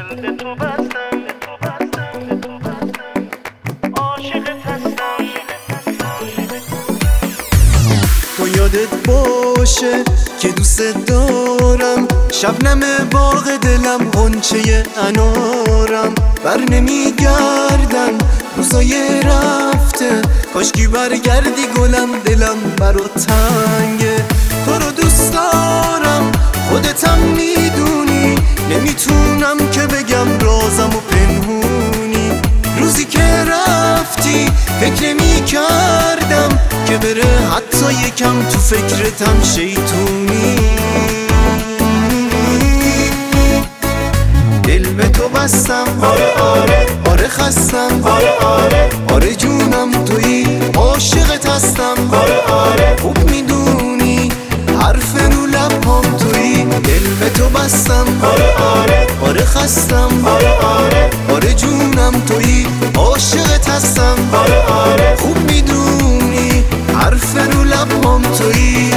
به تو بستم عاشقت هستم. تو یادت باشه که دوست دارم، شبنم باغ دلم غنچه انارم. بر نمیگردن روزای رفته، کاشکی برگردی گلم، دلم برات تنگه. تو رو دوست دارم خودتم میدونی، نمیتونم که بگم رازم و پنهونی. روزی که رفتی فکر نمیکردم که بره حتی یکم تو فکرتم شیطونی. دل به تو بستم، آره آره آره خستم، آره آره آره جونم تویی، عاشقت هستم. آره آره خوب میدونی حرف رو لبام تویی. دل به تو بستم، آره آره آره خستم، آره آره آره جونم تویی، عاشقت هستم. آره آره خوب میدونی حرف رو لبام تویی.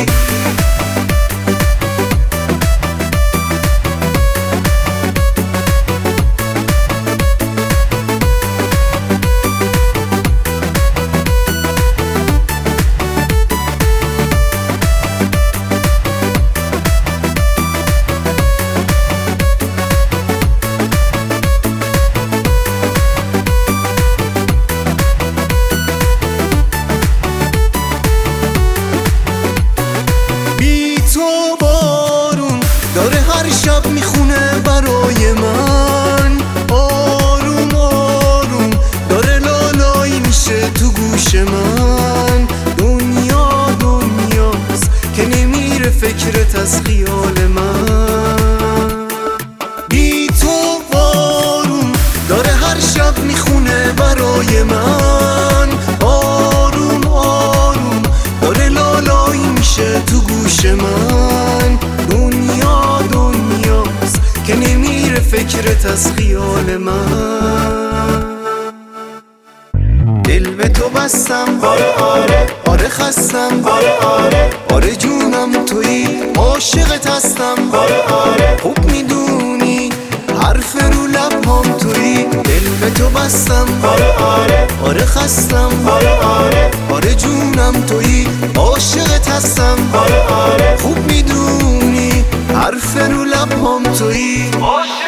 تو بارون داره هر شب میخونه برای من، آروم آروم داره لالایی میشه تو گوش من. دنیا دنیاست که نمیره فکرت از خیال من. بی تو بارون داره هر شب میخونه برای من، آروم آروم داره لالایی میشه تو گوش من. دنیا دنیاست که نمیره فکرت از خیال من. دل به تو بستم، آره آره آره خستم، آره آره آره جونم تویی، عاشقت هستم. آره آره خوب میدونی حرف رو لبام تویی. دل به تو بستم، آره آره آره خستم، آره آره آره جونم تویی، عاشقت هستم. آره آره خوب میدونی حرف رو لبام تویی.